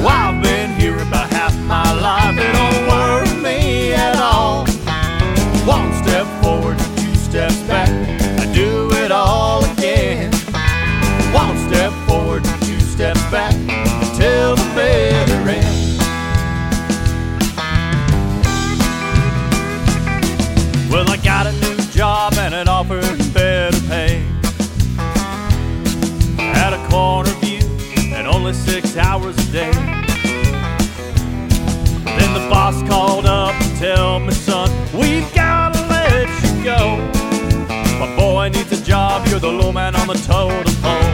Oh, I've been here about half my life. It don't worry me at all. One step forward, two steps back. I do it all again. One step forward, two steps back until the bitter end. Well, I got a new job and it offered better pay. Had a corner view and only 6 hours a day. Then the boss called up and tell me, son, we've gotta let you go. My boy needs a job, you're the low man on the totem pole.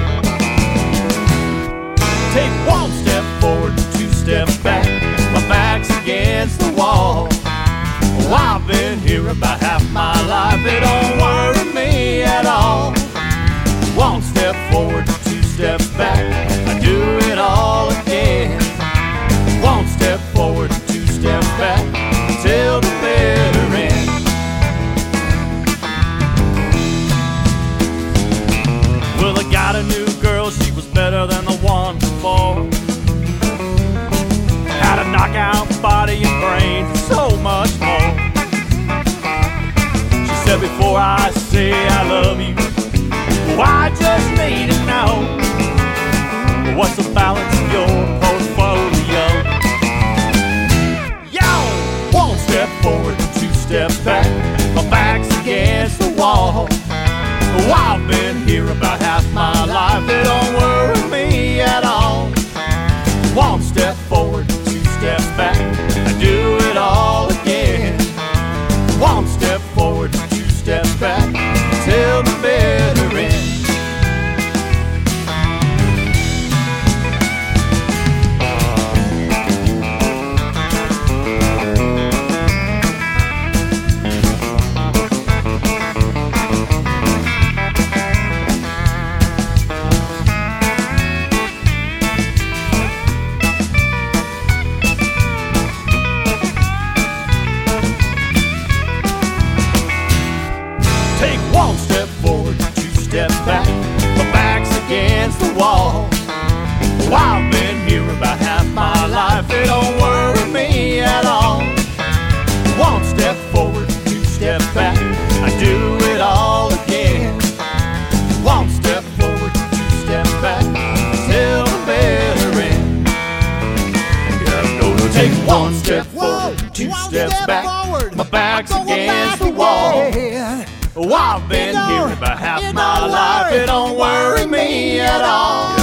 Take one step forward, two steps back. My back's against the wall. Oh, I've been here about half my life. It don't worry me at all. One step forward, two steps back. I do it all again. One step forward, two steps back until the bitter end. Well, I got a new girl, she was better than the one before. Had a knockout body and brains and so much more. She said, before I say I love you, oh, I just need to know what's the balance in your portfolio. Yo! One step forward, two steps back. My back's against the wall. Oh, I've been here about half my life. It don't worry me at all. One step forward, two steps back. I do it all again. One step forward, two steps back till the bitter end. Take one step forward, two steps back. My back's against the wall. Oh, I've been here about half my life. It don't worry me at all. One step forward, two steps back. I do it all again. One step forward, two steps back till the bitter end. Yeah, I'm gonna take one step forward, two steps back. My back's against the wall. Oh, I've been here about half my life. It don't worry me at all.